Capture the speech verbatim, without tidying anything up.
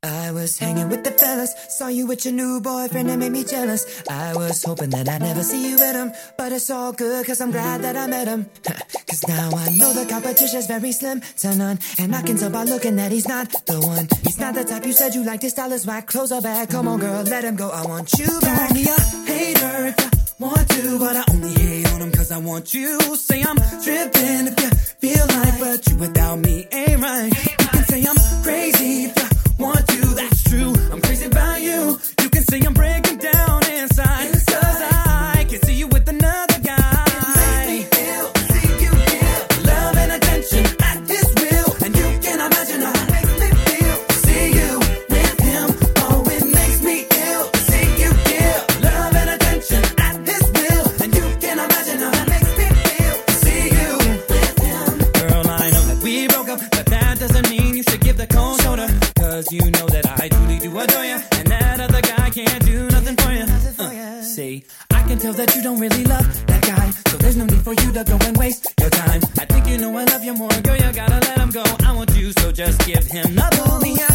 I was hanging with the fellas, saw you with your new boyfriend and made me jealous. I was hoping that I'd never see you with him, but it's all good cause I'm glad that I met him. Cause now I know the competition's very slim to none, and I can tell by looking that he's not the one. He's not the type you said you liked, his style is whack, clothes are bad. Come on girl, let him go, I want you back. Call me a hater if you want to, but I only hate on him cause I want you. Say I'm tripping if you feel like, but you without me ain't right. You can say I'm crazy if you want to, that's true. I'm crazy about you. You can say I'm breaking down inside, cause I can see you with another guy. It makes me feel, see you feel love and attention at this will, and you can imagine how it makes me feel. See you with him, oh it makes me ill. See you give love and attention at this will, and you can imagine how it makes me feel. See you with him. Girl, I know that we broke up, but that doesn't mean you should give the cold shoulder. Cause you know that I truly do adore you, and that other guy can't do nothing for you. Uh, see, I can tell that you don't really love that guy, so there's no need for you to go and waste your time. I think you know I love you more, girl, you gotta let him go. I want you, so just give him the ball.